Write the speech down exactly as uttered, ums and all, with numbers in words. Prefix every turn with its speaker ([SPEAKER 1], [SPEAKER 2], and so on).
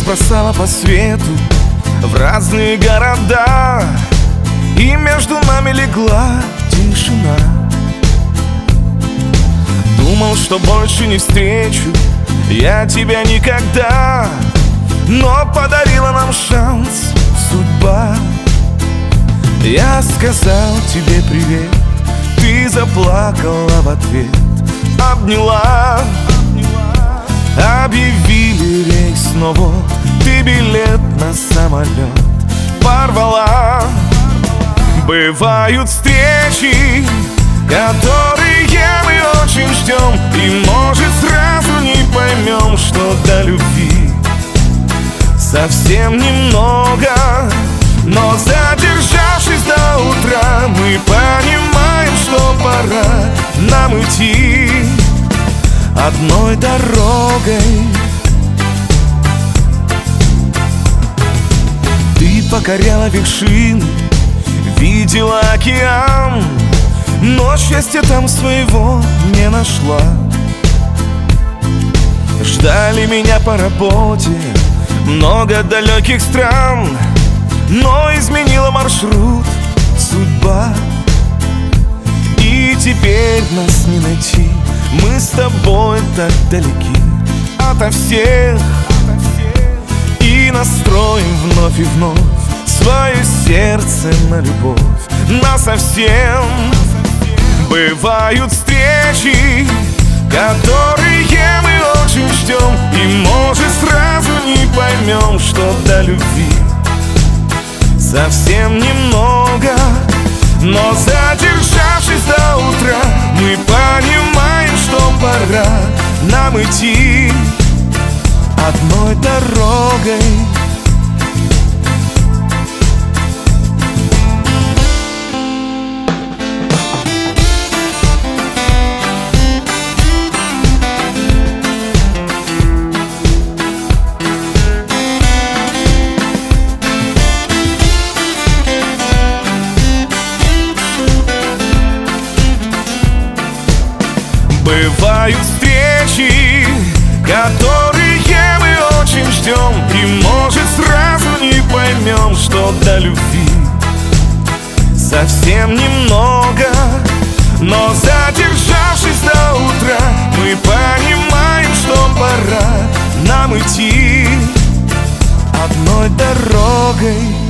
[SPEAKER 1] разбросала по свету в разные города, и между нами легла тишина. Думал, что больше не встречу я тебя никогда, но подарила нам шанс судьба. Я сказал тебе привет, ты заплакала в ответ, обняла. Объявили рейс, но вот ты билет на самолет порвала. Бывают встречи, которые мы очень ждем, и может сразу не поймем, что до любви совсем немного. Но задержавшись до утра, мы понимаем, что пора нам идти одной дорогой. Ты покоряла вершины, видела океан, но счастья там своего не нашла. Ждали меня по работе много далеких стран, но изменила маршрут судьба. И теперь нас не найти, мы с тобой так далеки ото всех, и настроим вновь и вновь свое сердце на любовь насовсем. Бывают встречи, которые мы очень ждем, и может сразу не поймем, что до любви совсем немного. Но задержавшись до утра, мы понимаем, что пора нам идти одной дорогой. Бывают встречи, которые мы очень ждем, и может сразу не поймем, что до любви совсем немного. Но задержавшись до утра, мы понимаем, что пора нам идти одной дорогой.